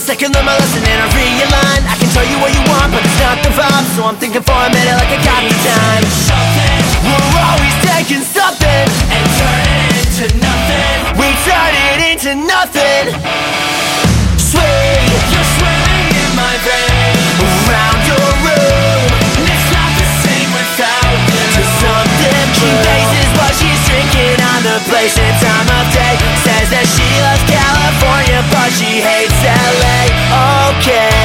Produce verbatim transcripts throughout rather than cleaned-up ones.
second, learn my lesson and I realign. I can tell you what you want, but it's not the vibe. So I'm thinking for a minute like I got the time. We're always taking something and turn it into nothing. We turn it into nothing. Sweet, you're swimming in my veins. Around your room, and it's not the same without you. To something she faces while she's drinking on the place and time of day. Says that she loves California, but she hates L A. Okay.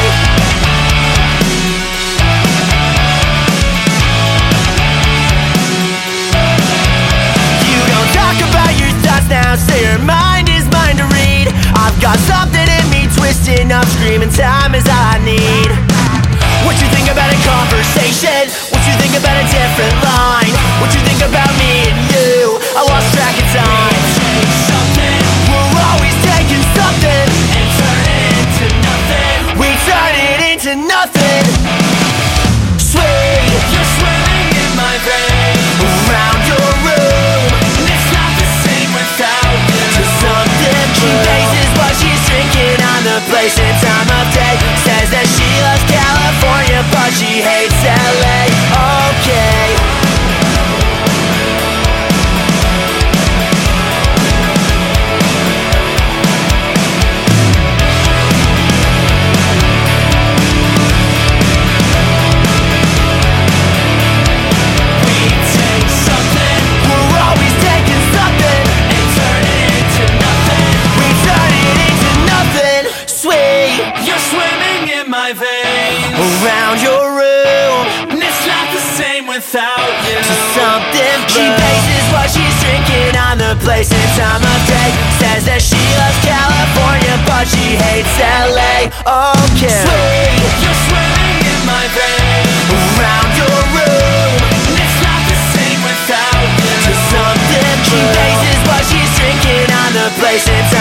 You don't talk about your thoughts now, so your mind is mine to read. I've got something in me twisting up, screaming time is all I need. What you think about a conversation? What you think about a different line? What you think about me and you? I lost track of time. Something. We're always taking something and turn it into nothing. We turn it into nothing. Sweet, you're swimming in my veins. Around your room, and it's not the same without you. To something she faces while she's drinking on the place and time of day. Says that she loves California, but she hates L A. Okay. Around your room, and it's not the same without you. To something she faces while she's drinking on the place and time of day. Says that she loves California, but she hates L A. Okay. Sweet, you're swimming in my veins. Around your room, and it's not the same without you. To something she faces while she's drinking on the place and time